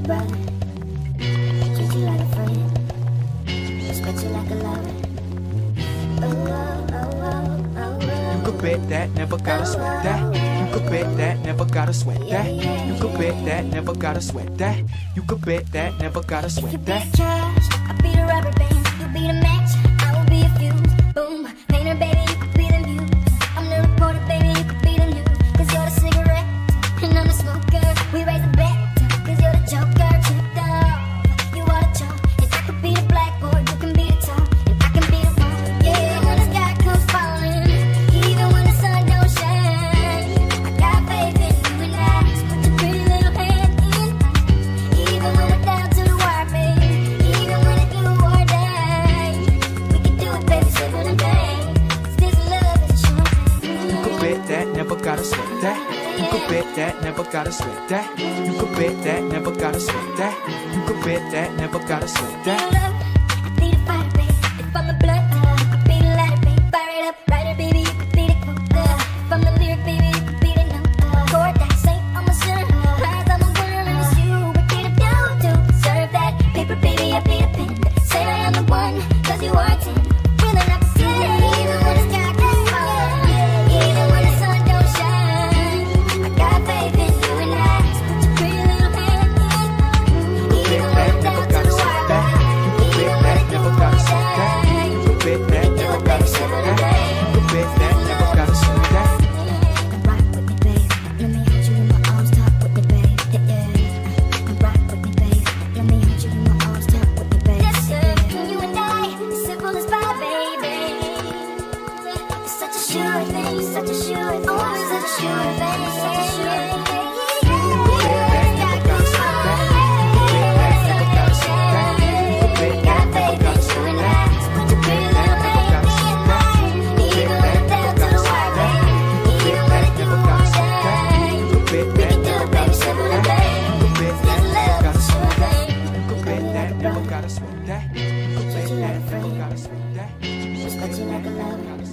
brother, treat you like a friend, respect you like a lover. You could bet that, never gotta sweat that. You could bet that, never gotta sweat that. You could bet that, never gotta sweat that. You could bet that, never gotta If you sweat be that. the cash, I'll be the rubber band. You be the match, I will be a fuse. Boom, painter, baby, you could be the muse. I'm the reporter, baby, you could be the news. Cause you're the cigarette, and I'm the smoker. We raise a bet, cause you're the joker. Tripped off, you are the chalk. And I could be the blackboard, you can be the top. And I can be the one, yeah, when the sky comes falling. Even when the sun don't shine, I got faith in you and I. Just put your pretty little hand in mine. Even when we're down to the wire, baby. Even when it's you or die, we can do it, baby, simple and plain. This love is a short thing. You could bet that, never gotta sweat that. You could bet that, never gotta sweat that. You could bet that, never gotta sweat that. You could bet that, never gotta sweat that. I be the fire, baby. If I'm the blood, I could be the lighter, baby. Fire it up, writer, baby. You could be the quote. If I'm the lyric, baby, you could be the note. Chord that say I'm a sinner, rise, I'm a winner, and it's you. What can I do to deserve that paper, baby? I be the pen. Say I am the one, cause you are 10. Feeling up to 10. Even when the sky gets falling, even when the sun don't shine, I got faith in you and I. Just put your pretty little hand in mine. Even when we're down to the wire, even when it's you or die, You could bet that, never gotta sweat that. You could bet that, never gotta sweat that. rock with me, babe. Let me hold you in my arms, talk with me, babe. Yeah. Rock with me, babe. Let me hold you in my arms, talk with me, babe. Yes, sir. You and I, simple as pie, baby. It's such a sure thing, such a sure thing, always such a sure thing, such a sure thing. Got faith in you and I. Put your pretty little hand in mine. Even when it's down to the wire, baby. Even when it's you or die, we can do it, baby, simple and plain. This love is a sure thing. You could bet that, never gotta sweat that. You could bet that, never gotta sweat that. Respect you like a lover.